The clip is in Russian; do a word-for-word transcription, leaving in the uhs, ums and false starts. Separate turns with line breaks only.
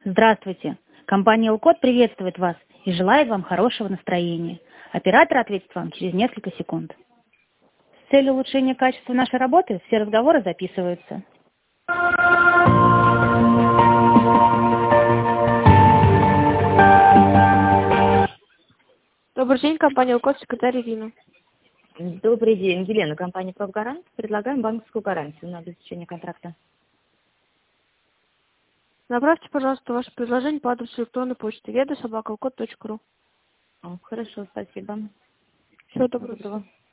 Здравствуйте. Компания Элкод приветствует вас и желает вам хорошего настроения. Оператор ответит вам через несколько секунд. С целью улучшения качества нашей работы все разговоры записываются.
Добрый день, компания Элкод, секретарь Ирина.
Добрый день, Елена, компания «Профгарант». Предлагаем банковскую гарантию на обеспечение контракта.
Направьте, пожалуйста, ваше предложение по адресу электронной почты веда собака элкод точка ру.
Хорошо, спасибо.
Всего доброго.
Доброго.